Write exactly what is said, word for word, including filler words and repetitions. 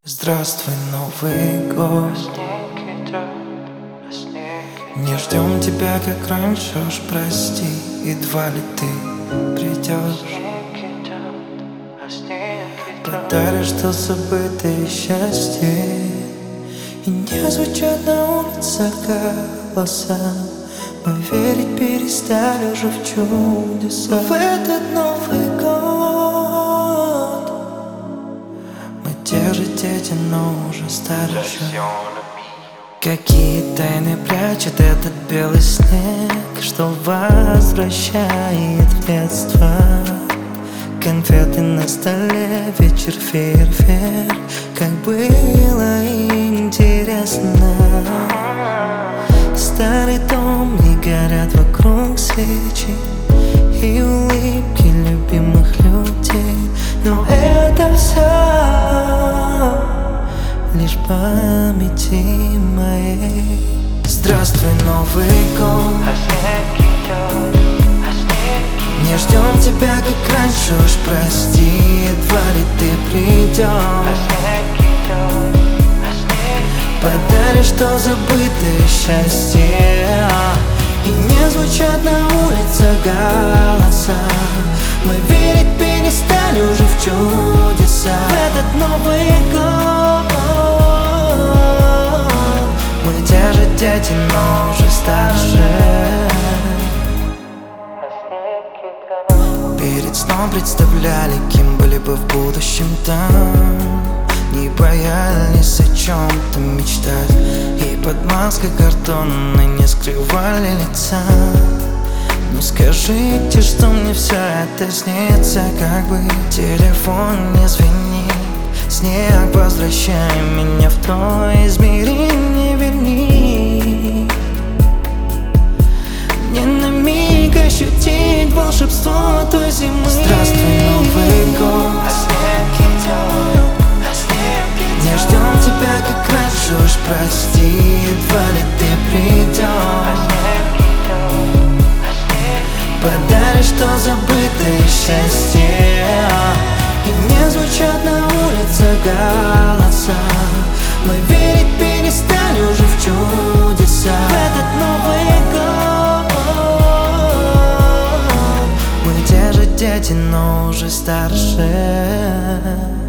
Здравствуй, Новый год. Не ждем тебя, как раньше, уж прости. Едва ли ты придешь, подаришь то забытое счастье. И не звучат на улицах голоса. Мы верить перестали уже в чудеса. В этот Новый год мы те же дети, но уже старше. Какие тайны прячет этот белый снег, что возвращает в детство. Конфеты на столе, вечер фейерверк. Как было интересно. Старый дом, не горят вокруг свечи и улыбки любимых людей. Но это все лишь памяти моей. Здравствуй, Новый год. Не ждем тебя, как раньше, уж прости. Едва ли ты придешь, подаришь то забытое счастье. И не звучат на улицах голоса. Мы верить перестали уже в чудеса. В этот Новый год мы те же дети, но уже старше. Перед сном представляли, кем были бы в будущем там. Не боялись о чем-то мечтать, и под маской картонной не скрывали лица. Ну скажите, что мне все это снится, как бы телефон не звенит. Снег, возвращай меня в то измерение, верни. Мне на миг ощутить волшебство той зимы. Здравствуй, Новый год. Не ждем тебя, как раньше, уж прости. Едва ли ты придешь, подаришь то забытое счастье. И не звучат на улицах голоса. Мы верить перестали уже в чудеса. В этот Новый год мы те же дети, но уже старше.